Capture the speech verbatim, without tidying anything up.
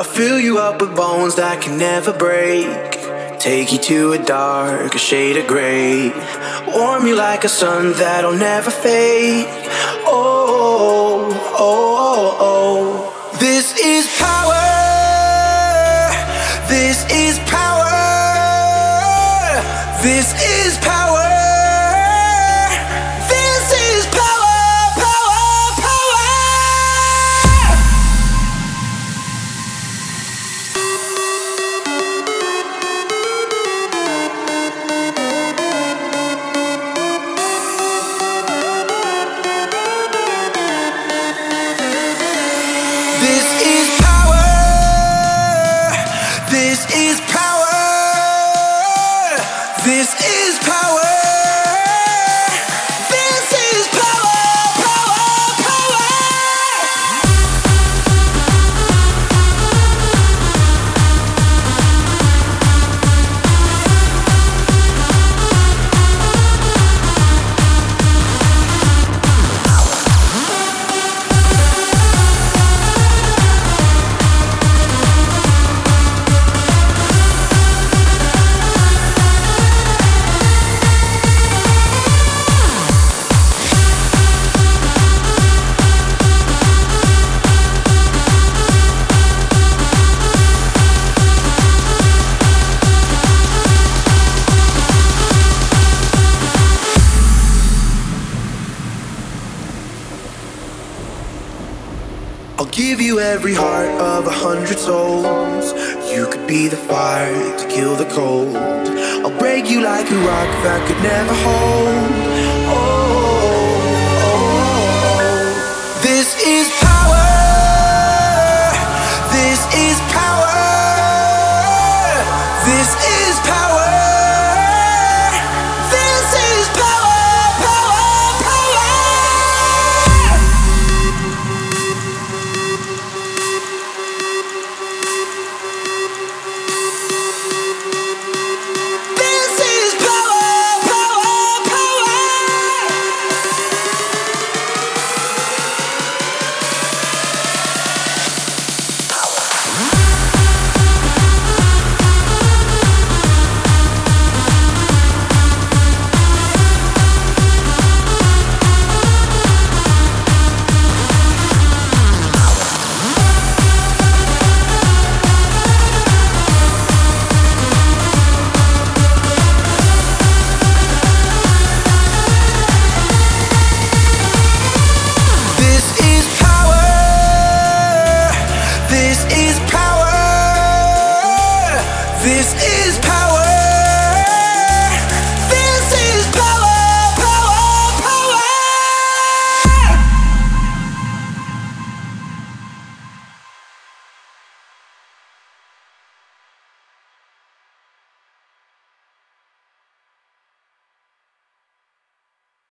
I'll fill you up with bones that can never break. Take you to a darker shade of gray. Warm you like a sun that'll never fade. Oh, oh, oh, oh. This is power. This is power. This is power. Give you every heart of a hundred souls. You could be the fire to kill the cold. I'll break you like a rock that could never hold. Oh, oh, oh. This is power. This is power. This is power. This is power, power, power. This